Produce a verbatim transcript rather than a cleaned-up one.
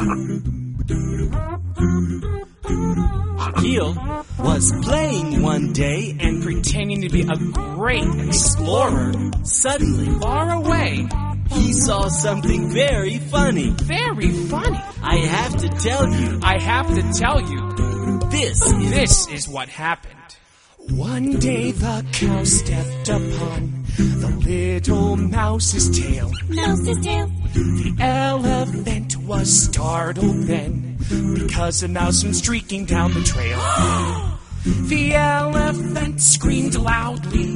Akil was playing one day and pretending to be a great explorer. Suddenly, Far away. he saw something very funny. Very funny. I have to tell you, I have to tell you, this is... this is what happened. One day the cow stepped upon the little mouse's tail. Mouse's tail. The elephant was startled then, because a mouse went streaking down the trail. The elephant screamed loudly.